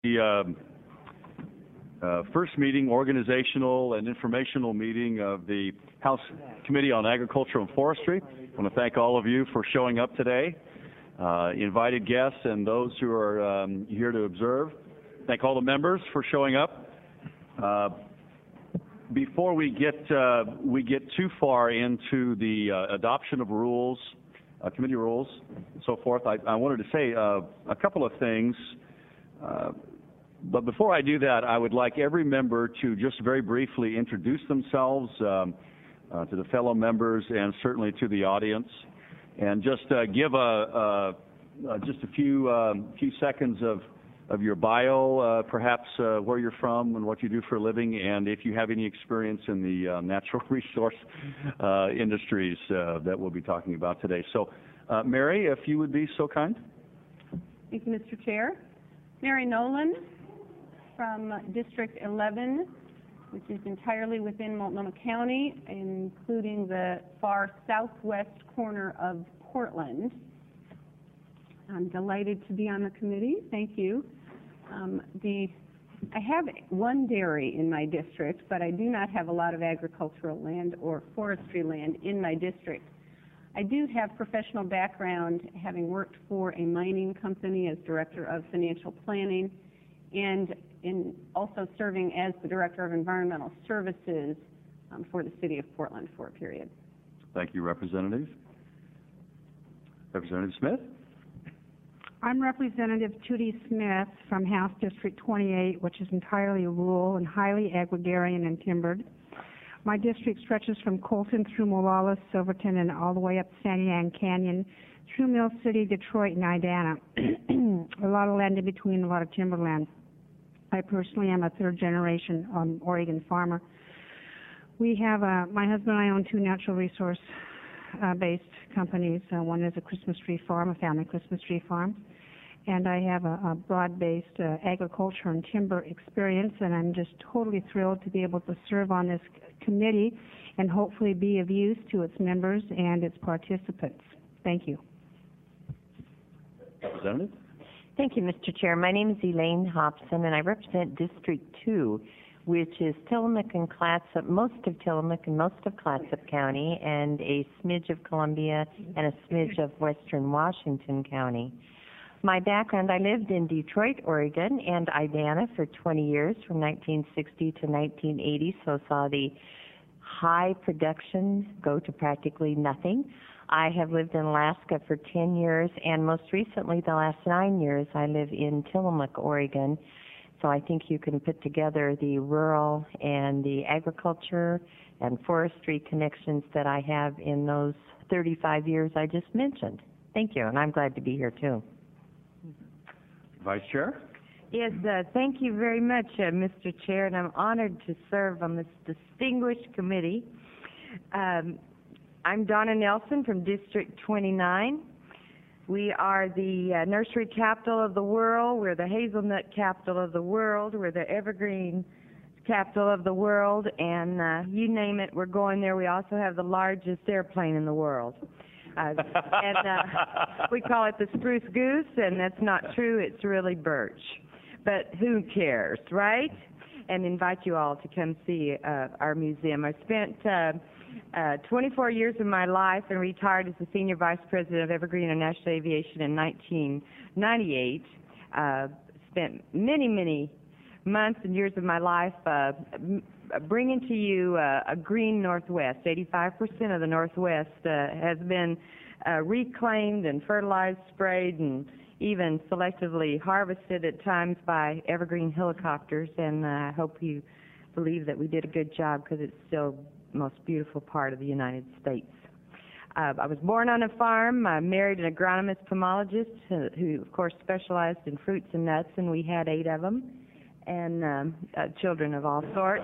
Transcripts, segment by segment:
The first meeting, organizational and informational meeting of the House Committee on Agriculture and Forestry. I want to thank all of you for showing up today, invited guests and those who are here to observe. Thank all the members for showing up. Before we get too far into the adoption of rules, committee rules, and so forth, I wanted to say a couple of things. But before I do that, I would like every member to just very briefly introduce themselves to the fellow members and certainly to the audience, and just give just a few seconds of your bio, perhaps where you're from and what you do for a living, and if you have any experience in the natural resource industries that we'll be talking about today. So, Mary, if you would be so kind. Thank you, Mr. Chair. Mary Nolan from District 11, which is entirely within Multnomah County, including the far southwest corner of Portland. I'm delighted to be on the committee. Thank you. I have one dairy in my district, but I do not have a lot of agricultural land or forestry land in my district. I do have professional background, having worked for a mining company as Director of Financial Planning, and in also serving as the Director of Environmental Services for the City of Portland for a period. Thank you, Representative. Representative Smith? I'm Representative Tootie Smith from House District 28, which is entirely rural and highly agrarian and timbered. My district stretches from Colton through Molaless, Silverton, and all the way up Santiam Canyon, through Mill City, Detroit, and Idana. A lot of land in between, a lot of timberland. I personally am a third-generation Oregon farmer. We have, my husband and I own two natural resource based companies. One is a Christmas tree farm, a family Christmas tree farm, and I have a broad-based agriculture and timber experience, and I'm just totally thrilled to be able to serve on this committee and hopefully be of use to its members and its participants. Thank you. Representative? Thank you, Mr. Chair. My name is Elaine Hobson, and I represent District 2, which is Tillamook and Clatsop, most of Tillamook and most of Clatsop County, and a smidge of Columbia and a smidge of western Washington County. My background, I lived in Detroit, Oregon, and Idana for 20 years, from 1960 to 1980, so saw the high production go to practically nothing. I have lived in Alaska for 10 years, and most recently, the last 9 years, I live in Tillamook, Oregon. So I think you can put together the rural and the agriculture and forestry connections that I have in those 35 years I just mentioned. Thank you, and I'm glad to be here, too. Vice Chair? Yes, thank you very much, Mr. Chair, and I'm honored to serve on this distinguished committee. I'm Donna Nelson from District 29. We are the nursery capital of the world. We're the hazelnut capital of the world. We're the evergreen capital of the world. And you name it, we're going there. We also have the largest airplane in the world. We call it the spruce goose, and that's not true. It's really birch. But who cares, right? And invite you all to come see our museum. I spent 24 years of my life and retired as the Senior Vice President of Evergreen International Aviation in 1998. Spent many, many months and years of my life bringing to you a green Northwest. 85% of the Northwest has been reclaimed and fertilized, sprayed, and even selectively harvested at times by evergreen helicopters, and I hope you believe that we did a good job, because it's still the most beautiful part of the United States. I was born on a farm. I married an agronomist pomologist who, of course, specialized in fruits and nuts, and we had 8 of them, and children of all sorts.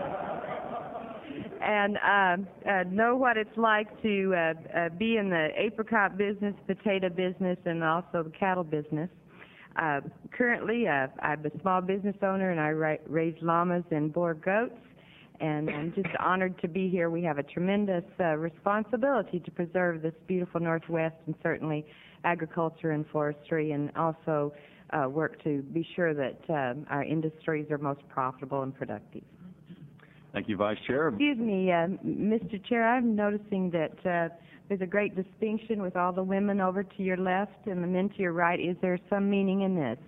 And know what it's like to be in the apricot business, potato business, and also the cattle business. Currently, I'm a small business owner, and I raise llamas and boar goats, and I'm just honored to be here. We have a tremendous responsibility to preserve this beautiful Northwest, and certainly agriculture and forestry, and also work to be sure that our industries are most profitable and productive. Thank you, Vice Chair. Excuse me, Mr. Chair, I'm noticing that there's a great distinction with all the women over to your left and the men to your right. Is there some meaning in this?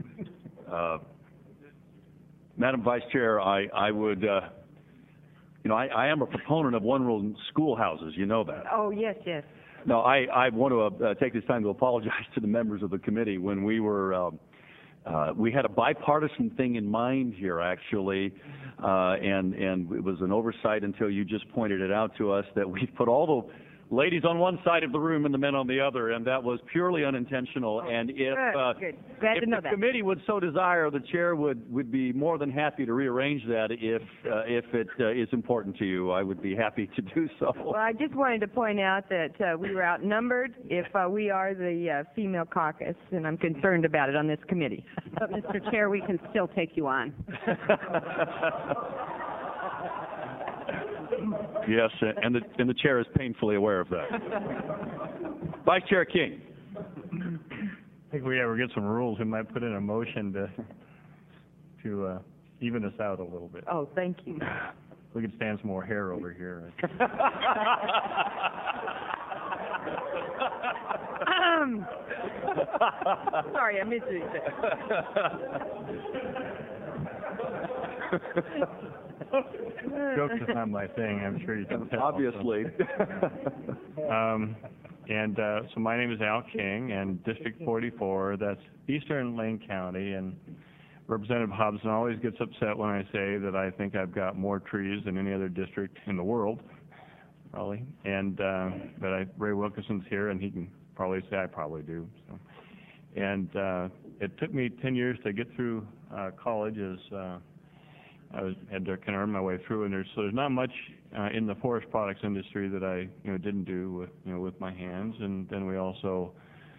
Madam Vice Chair, I would, I am a proponent of one-room schoolhouses. You know that. Oh, yes, yes. No, I want to take this time to apologize to the members of the committee. When we were, we had a bipartisan thing in mind here, actually, and it was an oversight until you just pointed it out to us that we put all the ladies on one side of the room and the men on the other, and that was purely unintentional. And if Good. Glad if to know the that. committee would so desire, the chair would be more than happy to rearrange that if it is important to you. I would be happy to do so. Well, I just wanted to point out that we were outnumbered if we are the female caucus, and I'm concerned about it on this committee. But, Mr. Chair, we can still take you on. Yes, and the chair is painfully aware of that. Vice Chair King. I think if we ever get some rules, we might put in a motion to even us out a little bit. Oh, thank you. We could stand some more hair over here. Sorry, I missed it. Jokes is not my thing, I'm sure you can tell. Obviously. So my name is Al King, and District 44, that's Eastern Lane County, and Representative Hobson always gets upset when I say that I think I've got more trees than any other district in the world, probably, but Ray Wilkinson's here, and he can probably say I probably do. So. And it took me 10 years to get through college as I had to kind of earn my way through, and there's not much in the forest products industry that I didn't do with my hands. And then we also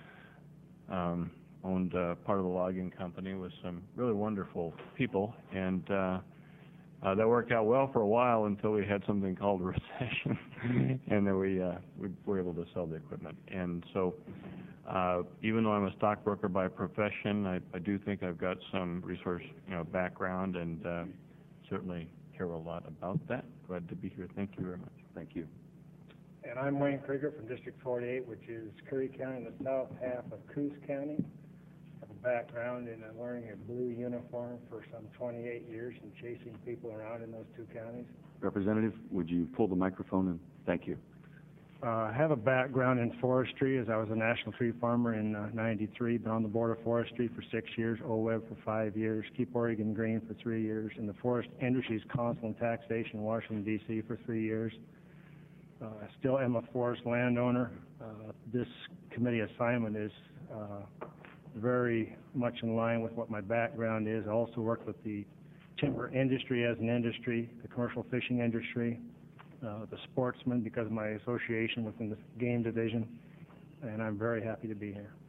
owned part of the logging company with some really wonderful people, and that worked out well for a while until we had something called a recession, and then we were able to sell the equipment. And so even though I'm a stockbroker by profession, I do think I've got some resource background, and certainly care a lot about that. Glad to be here. Thank you very much. Thank you. And I'm Wayne Krieger from District 48, which is Curry County in the south half of Coos County. I have a background in wearing a blue uniform for some 28 years and chasing people around in those two counties. Representative, would you pull the microphone in? Thank you. I have a background in forestry, as I was a national tree farmer in '93, been on the board of forestry for 6 years, OWEB for 5 years, Keep Oregon Green for 3 years, in the Forest Industries Council and Taxation in Washington, D.C. for 3 years. I still am a forest landowner. This committee assignment is very much in line with what my background is. I also work with the timber industry as an industry, the commercial fishing industry, the sportsman because of my association within the game division, and I'm very happy to be here.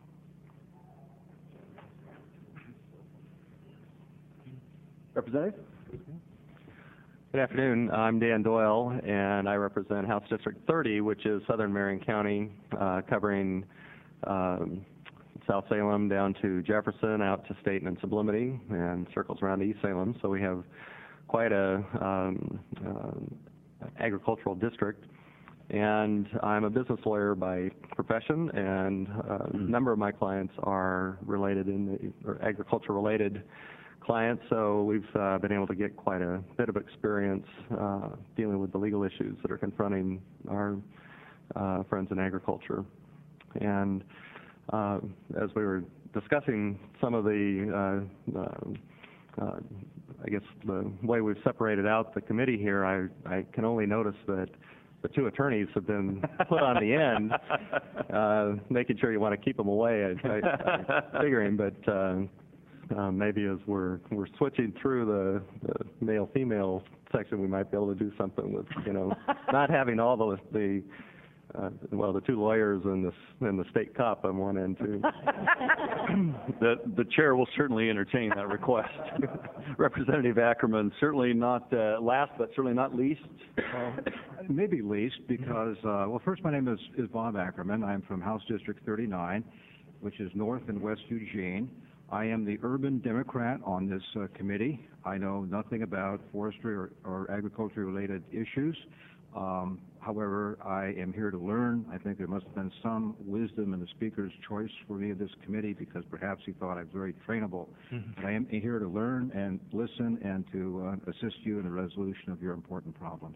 Representative? Good afternoon. I'm Dan Doyle, and I represent House District 30, which is Southern Marion County, covering South Salem down to Jefferson, out to Staten and Sublimity, and circles around East Salem. So we have quite a agricultural district, and I'm a business lawyer by profession, and a number of my clients are related agriculture-related clients, so we've been able to get quite a bit of experience dealing with the legal issues that are confronting our friends in agriculture. And as we were discussing some of the I guess the way we've separated out the committee here, I can only notice that the two attorneys have been put on the end, making sure you want to keep them away. I'm figuring, but maybe as we're switching through the male-female section, we might be able to do something with not having all the two lawyers and the state cop on one end too. The chair will certainly entertain that request. Representative Ackerman, certainly not last, but certainly not least. Maybe least because, first, my name is Bob Ackerman. I'm from House District 39, which is North and West Eugene. I am the urban Democrat on this committee. I know nothing about forestry or agriculture-related issues. However, I am here to learn. I think there must have been some wisdom in the speaker's choice for me of this committee because perhaps he thought I was very trainable. But I am here to learn and listen and to assist you in the resolution of your important problems.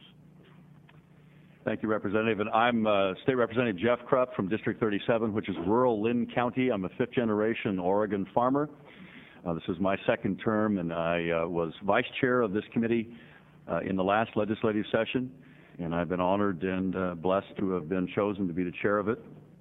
Thank you, Representative. And I'm State Representative Jeff Krupp from District 37, which is rural Lynn County. I'm a fifth-generation Oregon farmer. This is my second term, and I was vice chair of this committee in the last legislative session, and I've been honored and blessed to have been chosen to be the chair of it.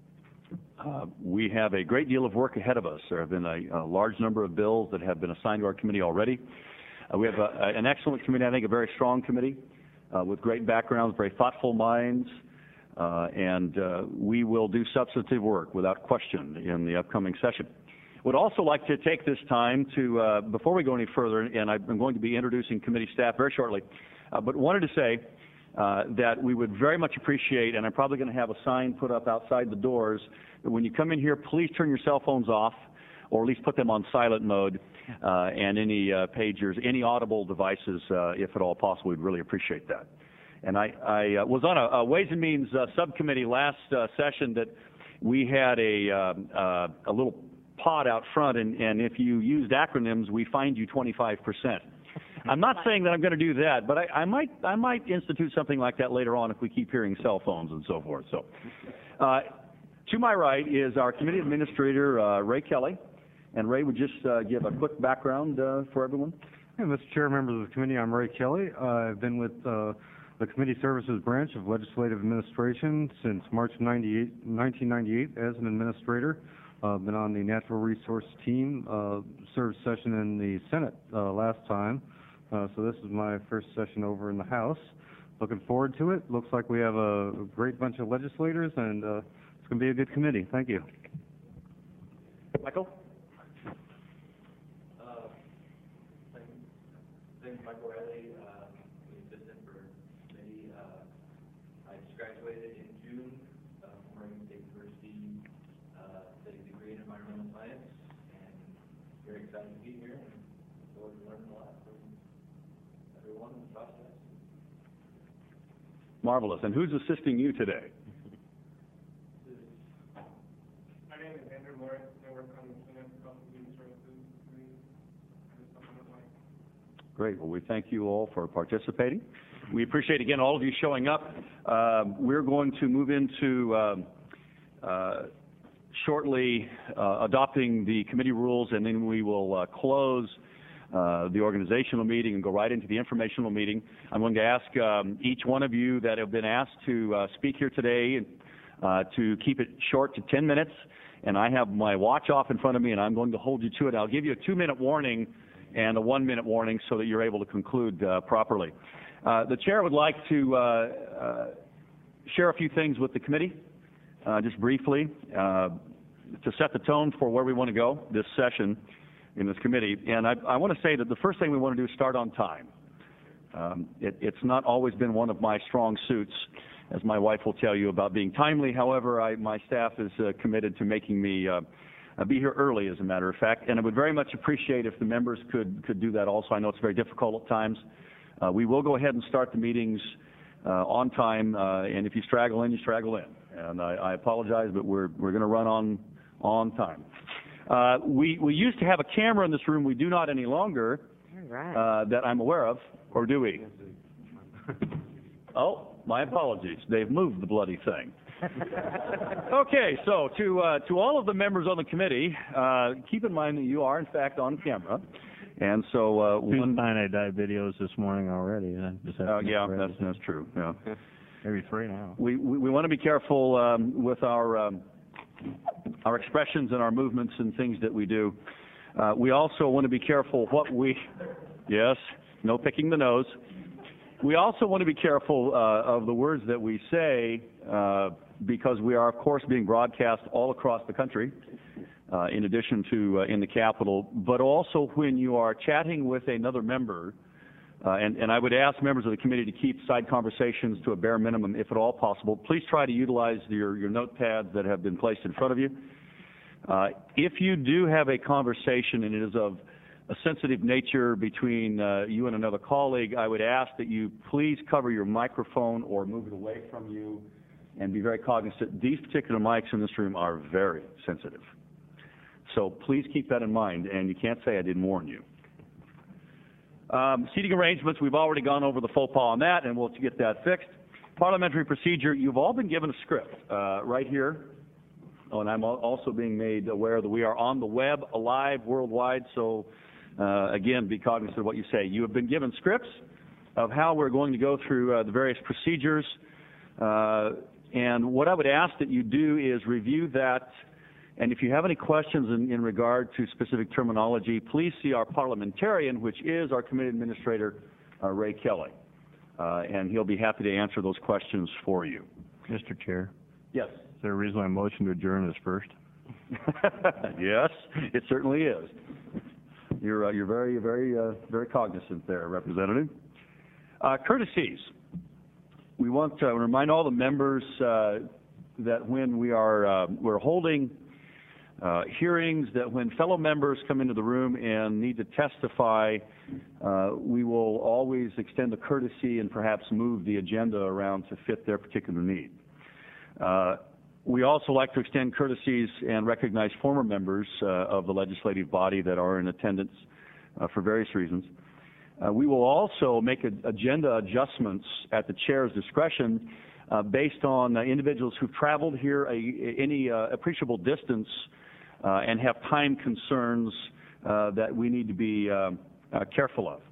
We have a great deal of work ahead of us. There have been a large number of bills that have been assigned to our committee already. We have an excellent committee, I think a very strong committee. With great backgrounds, very thoughtful minds, and we will do substantive work without question in the upcoming session. Would also like to take this time to, before we go any further, and I'm going to be introducing committee staff very shortly, but wanted to say that we would very much appreciate, and I'm probably going to have a sign put up outside the doors, that when you come in here, please turn your cell phones off, or at least put them on silent mode, and any pagers, any audible devices, if at all possible. We'd really appreciate that. And I was on a Ways and Means subcommittee last session that we had a little pod out front, and if you used acronyms, we fined you 25%. I'm not saying that I'm going to do that, but I might institute something like that later on if we keep hearing cell phones and so forth. So, to my right is our committee administrator, Ray Kelly. And Ray would just give a quick background for everyone. Hey, Mr. Chair, members of the committee, I'm Ray Kelly. I've been with the Committee Services Branch of Legislative Administration since March 1998 as an administrator. Been on the Natural Resource Team, served session in the Senate last time. So this is my first session over in the House. Looking forward to it. Looks like we have a great bunch of legislators, and it's going to be a good committee. Thank you. Michael? Thanks, Michael Riley, the assistant for committee. I just graduated in June from Oregon State University, studying a degree in environmental science, and very excited to be here and look forward to learning a lot from everyone in the process. Marvelous. And who's assisting you today? My name is Andrew Morris. I work on the Senate Health and Human Services Committee. Great. Well, we thank you all for participating. We appreciate, again, all of you showing up. We're going to move into shortly adopting the committee rules, and then we will close the organizational meeting and go right into the informational meeting. I'm going to ask each one of you that have been asked to speak here today to keep it short to 10 minutes. And I have my watch off in front of me, and I'm going to hold you to it. I'll give you a 2-minute warning and a 1-minute warning so that you're able to conclude properly. The chair would like to share a few things with the committee, just briefly, to set the tone for where we want to go this session in this committee. And I want to say that the first thing we want to do is start on time. It's not always been one of my strong suits, as my wife will tell you, about being timely. However, my staff is committed to making me be here early, as a matter of fact, and I would very much appreciate if the members could do that also. I know it's very difficult at times. We will go ahead and start the meetings on time, and if you straggle in, you straggle in. And I apologize, but we're going to run on time. We used to have a camera in this room. We do not any longer, that I'm aware of, or do we? Oh, my apologies. They've moved the bloody thing. Okay, so to all of the members on the committee, keep in mind that you are, in fact, on camera. And so one I died videos this morning already. Yeah, that's true. Yeah, maybe 3 now. We want to be careful with our expressions and our movements and things that we do. We also want to be careful what we. Yes, no picking the nose. We also want to be careful of the words that we say because we are, of course, being broadcast all across the country, in addition to in the Capitol, but also when you are chatting with another member, and I would ask members of the committee to keep side conversations to a bare minimum, if at all possible. Please try to utilize your notepads that have been placed in front of you. If you do have a conversation and it is of a sensitive nature between you and another colleague, I would ask that you please cover your microphone or move it away from you and be very cognizant. These particular mics in this room are very sensitive. So please keep that in mind, and you can't say I didn't warn you. Seating arrangements, we've already gone over the faux pas on that, and we'll get that fixed. Parliamentary procedure, you've all been given a script right here. Oh, and I'm also being made aware that we are on the web, alive, worldwide, so again, be cognizant of what you say. You have been given scripts of how we're going to go through the various procedures, and what I would ask that you do is review that, and if you have any questions in regard to specific terminology, please see our parliamentarian, which is our committee administrator, Ray Kelly, and he'll be happy to answer those questions for you. Mr. Chair? Yes. Is there a reason why motion to adjourn is first? Yes, it certainly is. You're very cognizant there, Representative. Courtesies. We want to remind all the members that when we're holding hearings, that when fellow members come into the room and need to testify, we will always extend a courtesy and perhaps move the agenda around to fit their particular need. We also like to extend courtesies and recognize former members of the legislative body that are in attendance for various reasons. We will also make agenda adjustments at the chair's discretion based on individuals who've traveled here any appreciable distance and have time concerns that we need to be careful of.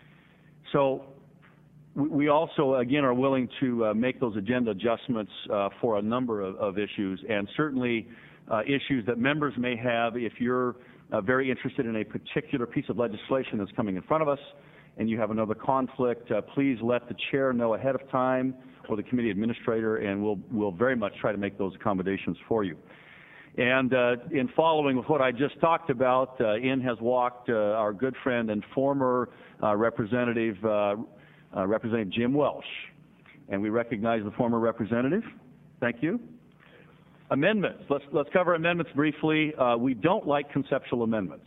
So we also, again, are willing to make those agenda adjustments for a number of issues, and certainly issues that members may have. If you're very interested in a particular piece of legislation that's coming in front of us and you have another conflict, please let the chair know ahead of time or the committee administrator, and we'll very much try to make those accommodations for you. And in following with what I just talked about, in has walked our good friend and former Representative Jim Welsh, and we recognize the former representative. Thank you. Amendments. Let's cover amendments briefly. We don't like conceptual amendments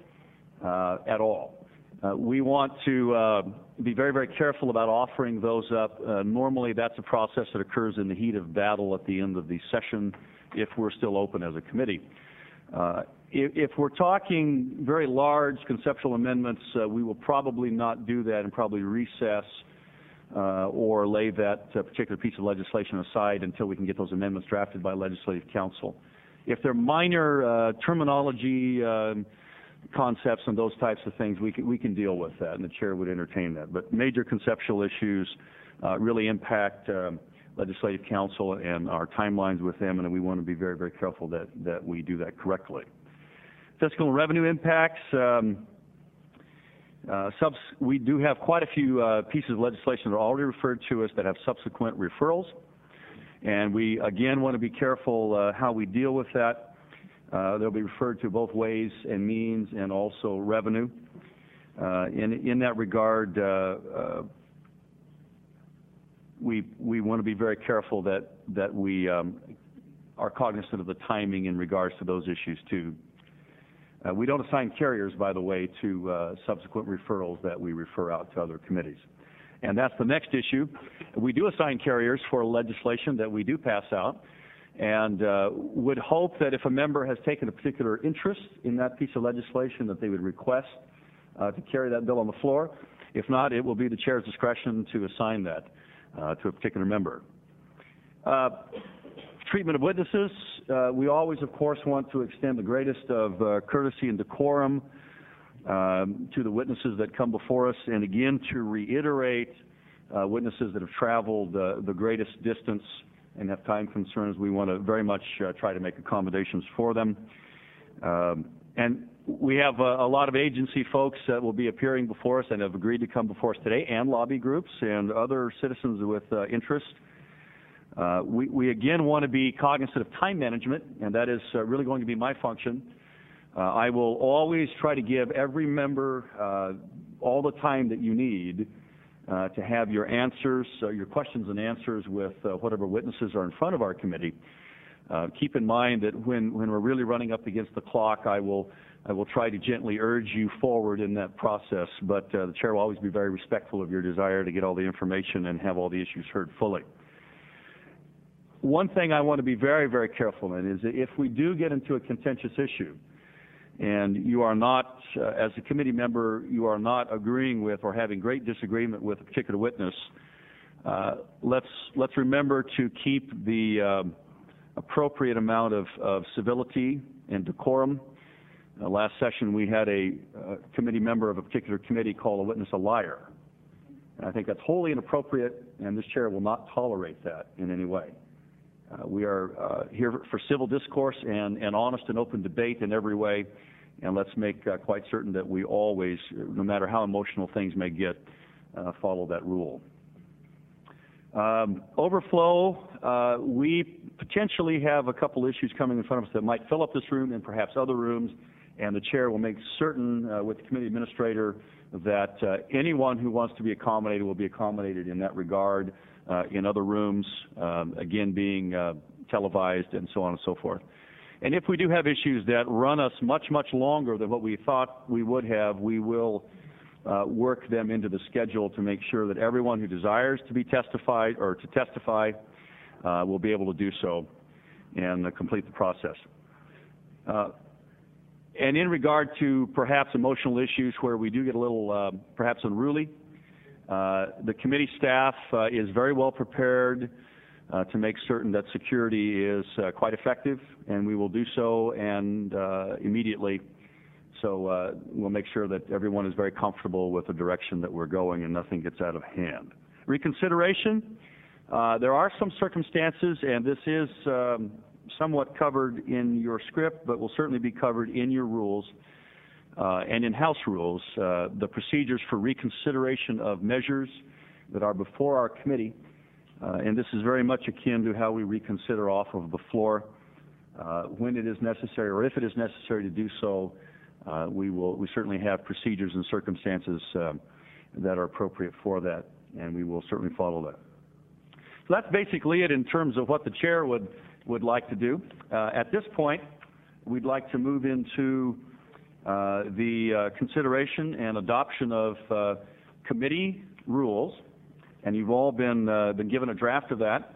at all. We want to be very careful about offering those up. Normally, that's a process that occurs in the heat of battle at the end of the session, if we're still open as a committee. If we're talking very large conceptual amendments, we will probably not do that and probably recess or lay that particular piece of legislation aside until we can get those amendments drafted by Legislative Council. If they're minor terminology concepts and those types of things, we can deal with that, and the chair would entertain that. But major conceptual issues really impact Legislative Council and our timelines with them, and we want to be very careful that we do that correctly. Fiscal and revenue impacts. We do have quite a few pieces of legislation that are already referred to us that have subsequent referrals, and we again want to be careful how we deal with that. They'll be referred to both ways and means, and also revenue. In that regard, we want to be very careful that we are cognizant of the timing in regards to those issues too. We don't assign carriers, by the way, to subsequent referrals that we refer out to other committees. And that's the next issue. We do assign carriers for legislation that we do pass out, and would hope that if a member has taken a particular interest in that piece of legislation, that they would request to carry that bill on the floor. If not, it will be the chair's discretion to assign that to a particular member. Treatment of witnesses. We always, of course, want to extend the greatest of courtesy and decorum to the witnesses that come before us, and again, to reiterate, witnesses that have traveled the greatest distance and have time concerns, we want to very much try to make accommodations for them. And we have a lot of agency folks that will be appearing before us and have agreed to come before us today, and lobby groups and other citizens with interest. We again want to be cognizant of time management, and that is really going to be my function. I will always try to give every member all the time that you need to have your answers, your questions and answers with whatever witnesses are in front of our committee. Keep in mind that when we're really running up against the clock, I will try to gently urge you forward in that process, but the chair will always be very respectful of your desire to get all the information and have all the issues heard fully. One thing I want to be very, very careful in is that if we do get into a contentious issue, and you are not, as a committee member, you are not agreeing with or having great disagreement with a particular witness, let's remember to keep the appropriate amount of civility and decorum. Last session we had a committee member of a particular committee call a witness a liar. And I think that's wholly inappropriate, and this chair will not tolerate that in any way. We are here for civil discourse and honest and open debate in every way, and let's make quite certain that we always, no matter how emotional things may get, follow that rule. Overflow, we potentially have a couple issues coming in front of us that might fill up this room and perhaps other rooms, and the chair will make certain with the committee administrator that anyone who wants to be accommodated will be accommodated in that regard in other rooms, again being televised and so on and so forth. And if we do have issues that run us much, much longer than what we thought we would have, we will work them into the schedule to make sure that everyone who desires to be testified or to testify will be able to do so and complete the process. And in regard to perhaps emotional issues where we do get a little perhaps unruly, the committee staff is very well prepared to make certain that security is quite effective, and we will do so and immediately. So we'll make sure that everyone is very comfortable with the direction that we're going and nothing gets out of hand. Reconsideration, there are some circumstances, and this is somewhat covered in your script, but will certainly be covered in your rules and in House rules, the procedures for reconsideration of measures that are before our committee. And this is very much akin to how we reconsider off of the floor. When it is necessary, or if it is necessary to do so, we certainly have procedures and circumstances that are appropriate for that, and we will certainly follow that. So that's basically it in terms of what the chair would like to do. At this point, we'd like to move into the consideration and adoption of committee rules, and you've all been given a draft of that.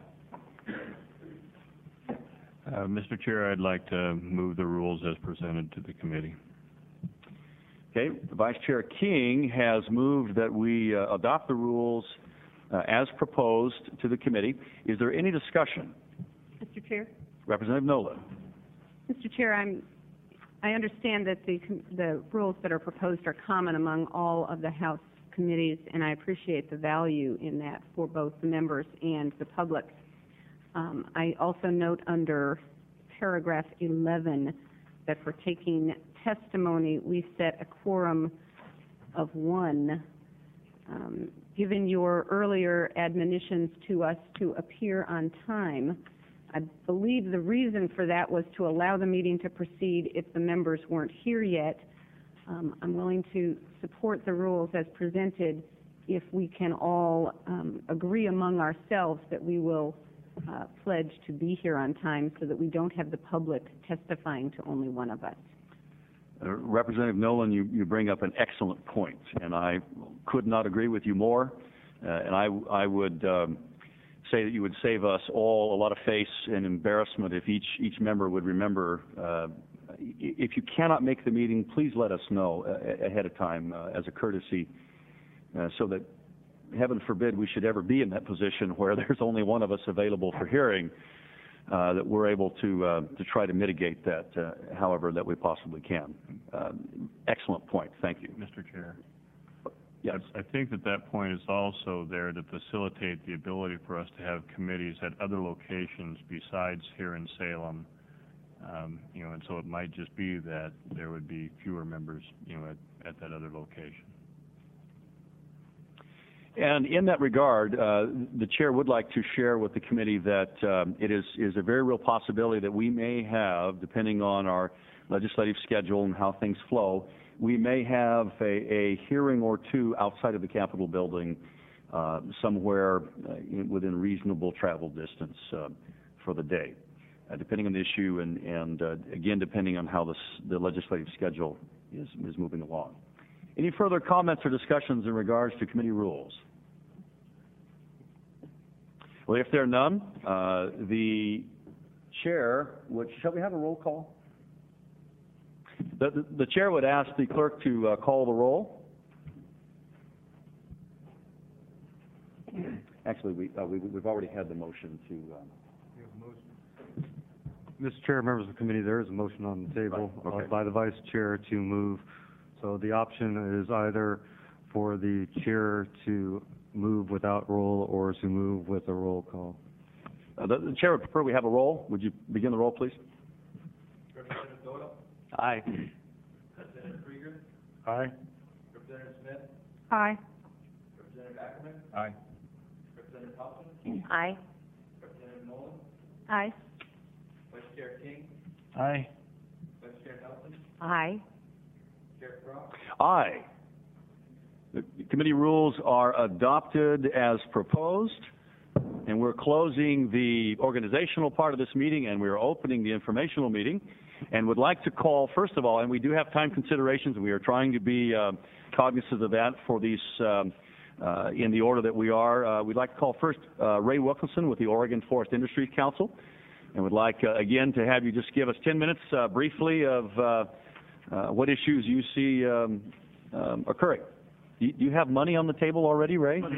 Mr. Chair, I'd like to move the rules as presented to the committee. Okay, Vice Chair King has moved that we adopt the rules as proposed to the committee. Is there any discussion? Mr. Chair? Representative Nolan. Mr. Chair, I understand that the rules that are proposed are common among all of the House committees, and I appreciate the value in that for both the members and the public. I also note under paragraph 11 that for taking testimony, we set a quorum of 1. Given your earlier admonitions to us to appear on time, I believe the reason for that was to allow the meeting to proceed if the members weren't here yet. I'm willing to support the rules as presented if we can all agree among ourselves that we will pledge to be here on time so that we don't have the public testifying to only one of us. Representative Nolan, you bring up an excellent point, and I could not agree with you more. And I would say that you would save us all a lot of face and embarrassment if each member would remember. If you cannot make the meeting, please let us know ahead of time as a courtesy, so that, heaven forbid, we should ever be in that position where there's only one of us available for hearing. That we're able to try to mitigate that, however, that we possibly can. Excellent point. Thank you, Mr. Chair. Yes. I think that point is also there to facilitate the ability for us to have committees at other locations besides here in Salem. And so it might just be that there would be fewer members, at that other location. And in that regard, the chair would like to share with the committee that it is a very real possibility that we may have, depending on our legislative schedule and how things flow, we may have a hearing or two outside of the Capitol building, somewhere within reasonable travel distance for the day. depending on the issue and again, depending on how the legislative schedule is moving along. Any further comments or discussions in regards to committee rules? Well, if there are none, the chair, shall we have a roll call? The chair would ask the clerk to call the roll. Actually, we've already had the motion to. Mr. Chair, members of the committee, there is a motion on the table by the Vice Chair to move. So the option is either for the chair to move without roll or to move with a roll call. The chair would prefer we have a roll. Would you begin the roll, please? Representative Doyle? Aye. Representative Krieger? Aye. Representative Smith? Aye. Representative Ackerman? Aye. Representative Hobson? Aye. Representative Nolan? Aye. Vice Chair King? Aye. Vice Chair Nelson? Aye. Chair Cross? Aye. The committee rules are adopted as proposed, and we're closing the organizational part of this meeting, and we're opening the informational meeting, and would like to call, first of all, and we do have time considerations, and we are trying to be cognizant of that for these in the order that we are. We'd like to call first Ray Wilkinson with the Oregon Forest Industries Council, and would like, again, to have you just give us 10 minutes briefly of what issues you see occurring. Do you have money on the table already, Ray? What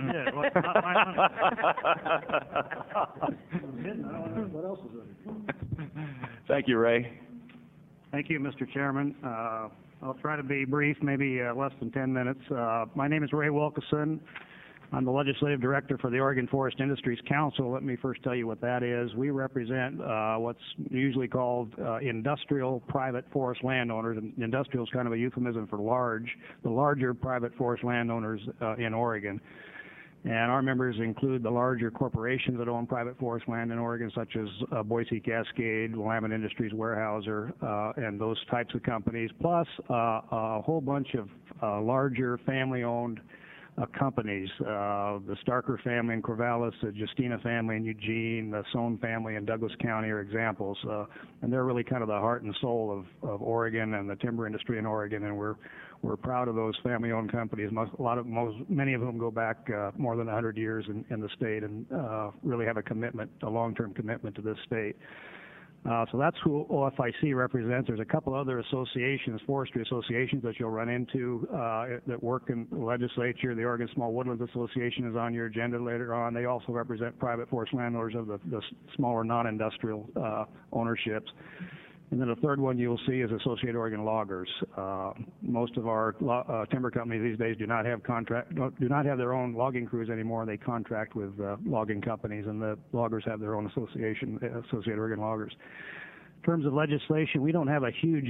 else is there? Thank you, Ray. Thank you, Mr. Chairman. I'll try to be brief, maybe less than 10 minutes. My name is Ray Wilkinson. I'm the Legislative Director for the Oregon Forest Industries Council. Let me first tell you what that is. We represent what's usually called industrial private forest landowners. And industrial is kind of a euphemism for the larger private forest landowners in Oregon. And our members include the larger corporations that own private forest land in Oregon, such as Boise Cascade, Willamette Industries, Weyerhaeuser, and those types of companies, plus a whole bunch of larger family-owned companies. The Starker family in Corvallis, the Justina family in Eugene, the Sohn family in Douglas County are examples. And they're really kind of the heart and soul of Oregon and the timber industry in Oregon, and we're proud of those family-owned companies. Many of whom go back more than 100 years in the state and really have a long-term commitment to this state. So that's who OFIC represents. There's a couple other associations, forestry associations, that you'll run into that work in the legislature. The Oregon Small Woodlands Association is on your agenda later on. They also represent private forest landowners of the smaller non-industrial ownerships. And then the third one you'll see is Associated Oregon Loggers. Most of our timber companies these days do not have their own logging crews anymore. They contract with logging companies, and the loggers have their own association, Associated Oregon Loggers. In terms of legislation, we don't have a huge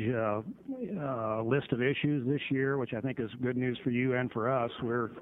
list of issues this year, which I think is good news for you and for us.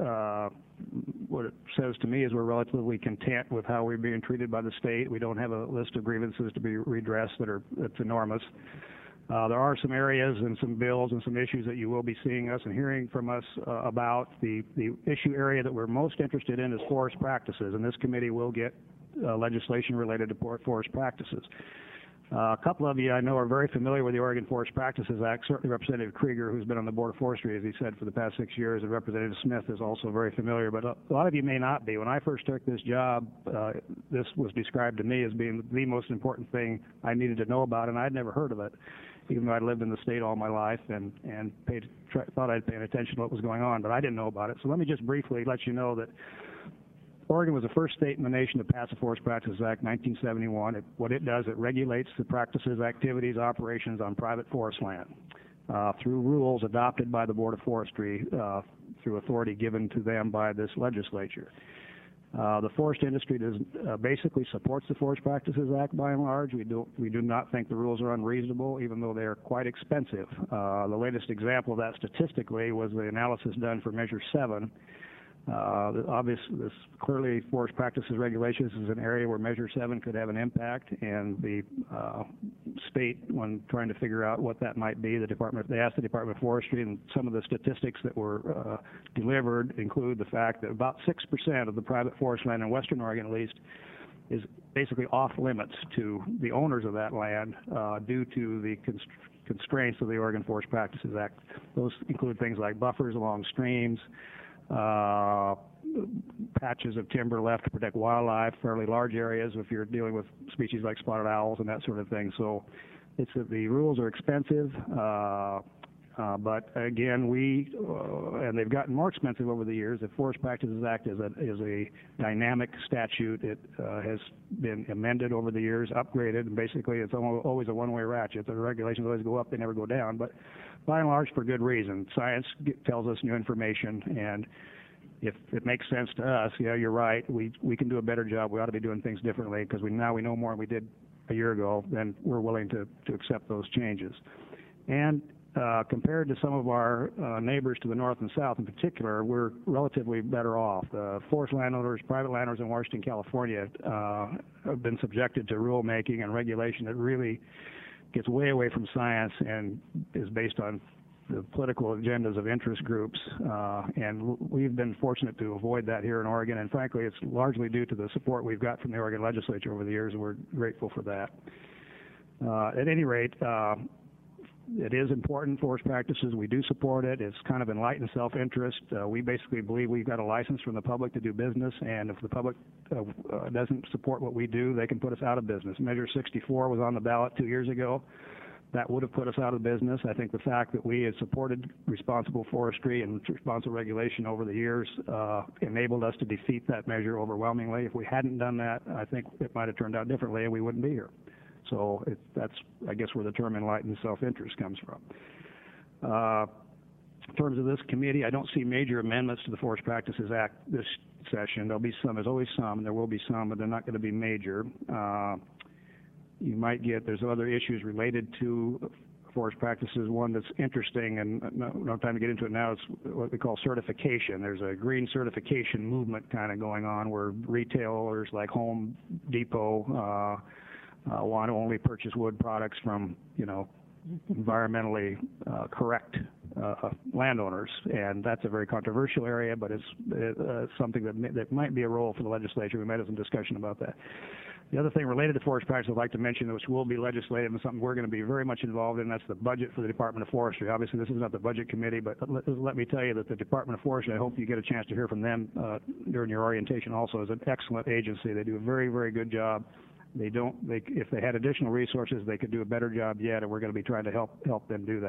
What it says to me is we're relatively content with how we're being treated by the state. We don't have a list of grievances to be redressed that's enormous. There are some areas and some bills and some issues that you will be seeing us and hearing from us about. The issue area that we're most interested in is forest practices, and this committee will get legislation related to forest practices. A couple of you I know are very familiar with the Oregon Forest Practices Act. Certainly Representative Krieger, who's been on the Board of Forestry, as he said, for the past 6 years, and Representative Smith is also very familiar, but a lot of you may not be. When I first took this job, this was described to me as being the most important thing I needed to know about, and I'd never heard of it, even though I'd lived in the state all my life and thought I'd pay attention to what was going on, but I didn't know about it. So let me just briefly let you know that Oregon was the first state in the nation to pass the Forest Practices Act 1971. What it does, it regulates the practices, activities, operations on private forest land through rules adopted by the Board of Forestry through authority given to them by this legislature. The forest industry basically supports the Forest Practices Act by and large. We do not think the rules are unreasonable, even though they are quite expensive. The latest example of that statistically was the analysis done for Measure 7. This clearly forest practices regulations is an area where Measure 7 could have an impact, and the state, when trying to figure out what that might be, they asked the Department of Forestry, and some of the statistics that were delivered include the fact that about 6% of the private forest land in Western Oregon, at least, is basically off limits to the owners of that land due to the constraints of the Oregon Forest Practices Act. Those include things like buffers along streams, patches of timber left to protect wildlife, fairly large areas if you're dealing with species like spotted owls and that sort of thing. So the rules are expensive, but again, and they've gotten more expensive over the years. The Forest Practices Act is a dynamic statute. It has been amended over the years, upgraded, and basically it's always a one-way ratchet. The regulations always go up, they never go down, but by and large for good reason. Science tells us new information, and if it makes sense to us, yeah, you're right, we can do a better job. We ought to be doing things differently because now we know more than we did a year ago, then we're willing to accept those changes. And compared to some of our neighbors to the north and south in particular, we're relatively better off. Forest landowners, private landowners in Washington, California have been subjected to rulemaking and regulation that really gets way away from science and is based on the political agendas of interest groups, and we've been fortunate to avoid that here in Oregon, and frankly it's largely due to the support we've got from the Oregon legislature over the years, and we're grateful for that. At any rate, it is important, forest practices. We do support it. It's kind of enlightened self-interest. We basically believe we've got a license from the public to do business, and if the public doesn't support what we do, they can put us out of business. Measure 64 was on the ballot 2 years ago. That would have put us out of business. I think the fact that we have supported responsible forestry and responsible regulation over the years enabled us to defeat that measure overwhelmingly. If we hadn't done that, I think it might have turned out differently and we wouldn't be here. So that's, I guess, where the term enlightened self-interest comes from. In terms of this committee, I don't see major amendments to the Forest Practices Act this session. There'll be some, there's always some, and there will be some, but they're not going to be major. You might get, there's other issues related to forest practices. One that's interesting, and no time to get into it now, it's what we call certification. There's a green certification movement kind of going on where retailers like Home Depot want to only purchase wood products from, environmentally correct landowners, and that's a very controversial area, but it's something that might be a role for the legislature. We might have some discussion about that. The other thing related to forest practice I'd like to mention, which will be legislative and something we're going to be very much involved in, that's the budget for the Department of Forestry. Obviously, this is not the budget committee, but let me tell you that the Department of Forestry, I hope you get a chance to hear from them during your orientation also, is an excellent agency. They do a very, very good job. If they had additional resources, they could do a better job yet, and we're going to be trying to help them do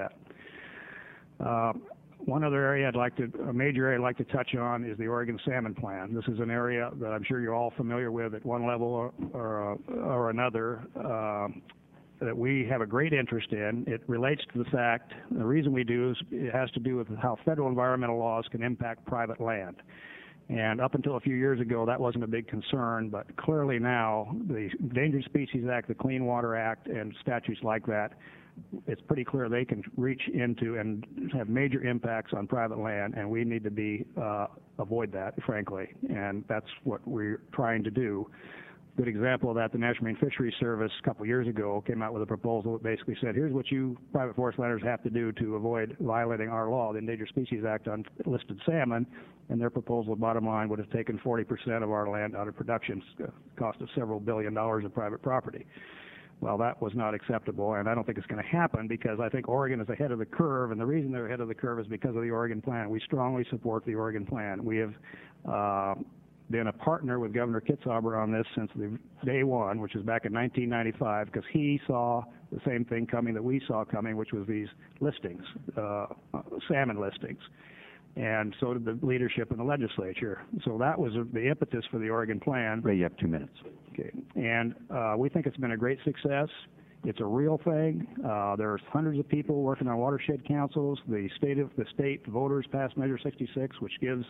that. One other area a major area I'd like to touch on is the Oregon Salmon Plan. This is an area that I'm sure you're all familiar with at one level or another, that we have a great interest in. It relates to the fact, the reason we do is it has to do with how federal environmental laws can impact private land. And up until a few years ago, that wasn't a big concern, but clearly now, the Endangered Species Act, the Clean Water Act, and statutes like that, it's pretty clear they can reach into and have major impacts on private land, and we need to avoid that, frankly, and that's what we're trying to do. Good example of that, the National Marine Fisheries Service a couple years ago came out with a proposal that basically said, here's what you private forest landowners have to do to avoid violating our law, the Endangered Species Act on listed salmon, and their proposal, bottom line, would have taken 40% of our land out of production, cost us several $1 billion of private property. Well, that was not acceptable, and I don't think it's going to happen because I think Oregon is ahead of the curve, and the reason they're ahead of the curve is because of the Oregon Plan. We strongly support the Oregon Plan. We have been a partner with Governor Kitzhaber on this since day one, which is back in 1995, because he saw the same thing coming that we saw coming, which was these listings, salmon listings. And so did the leadership in the legislature. So that was the impetus for the Oregon Plan. Ray, you have 2 minutes. Okay. And we think it's been a great success. It's a real thing. There's hundreds of people working on watershed councils. The state voters passed Measure 66, which gives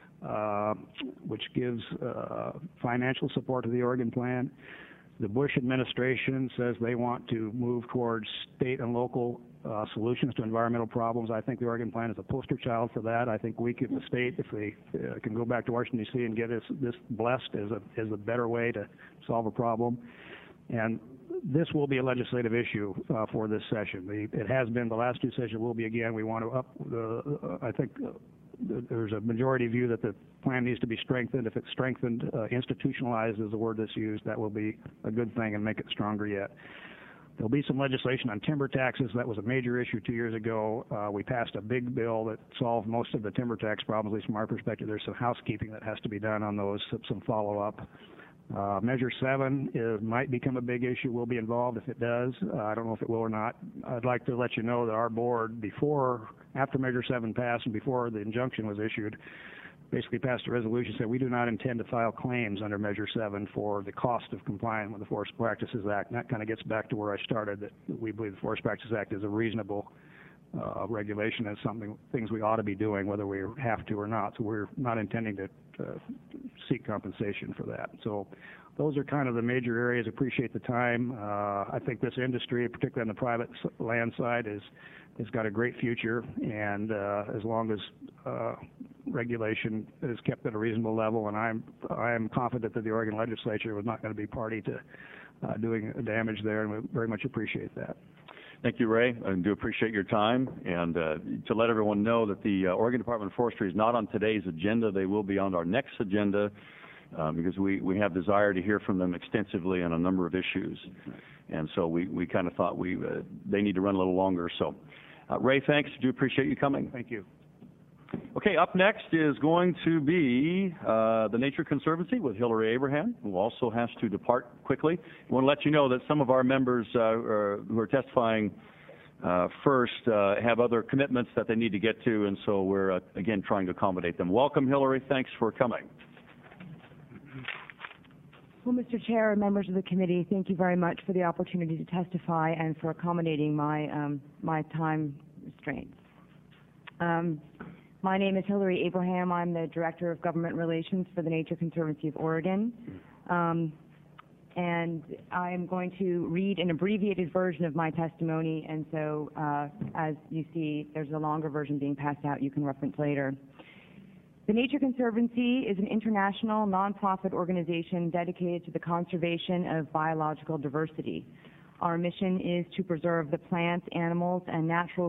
financial support to the Oregon Plan. The Bush administration says they want to move towards state and local solutions to environmental problems. I think the Oregon Plan is a poster child for that. I think we could, the state, if they can go back to Washington, D.C. and get this blessed as a better way to solve a problem. And this will be a legislative issue for this session. It has been the last 2 sessions, will be again. We want to I think there's a majority view that the plan needs to be strengthened. If it's strengthened, institutionalized is the word that's used, that will be a good thing and make it stronger yet. There'll be some legislation on timber taxes. That was a major issue 2 years ago. We passed a big bill that solved most of the timber tax problems, at least from our perspective. There's some housekeeping that has to be done on those, some follow-up. Measure 7 might become a big issue. We'll be involved if it does. I don't know if it will or not. I'd like to let you know that our board, after Measure 7 passed and before the injunction was issued, basically passed a resolution that we do not intend to file claims under Measure 7 for the cost of complying with the Forest Practices Act. And that kind of gets back to where I started, that we believe the Forest Practices Act is a reasonable regulation and things we ought to be doing, whether we have to or not. So we're not intending to seek compensation for that. So those are kind of the major areas. Appreciate the time. I think this industry, particularly on the private land side, has got a great future, and as long as regulation is kept at a reasonable level, and I am confident that the Oregon legislature was not going to be party to doing damage there, and we very much appreciate that. Thank you, Ray. I do appreciate your time. And to let everyone know that the Oregon Department of Forestry is not on today's agenda. They will be on our next agenda because we have desire to hear from them extensively on a number of issues. And so we kind of thought they need to run a little longer. So, Ray, thanks. Do appreciate you coming. Thank you. Okay, up next is going to be the Nature Conservancy with Hillary Abraham, who also has to depart quickly. I want to let you know that some of our members who are testifying first have other commitments that they need to get to, and so we're, again, trying to accommodate them. Welcome, Hillary. Thanks for coming. Well, Mr. Chair and members of the committee, thank you very much for the opportunity to testify and for accommodating my time restraints. My name is Hillary Abraham. I'm the Director of Government Relations for the Nature Conservancy of Oregon. And I'm going to read an abbreviated version of my testimony, and so as you see, there's a longer version being passed out you can reference later. The Nature Conservancy is an international nonprofit organization dedicated to the conservation of biological diversity. Our mission is to preserve the plants, animals, and natural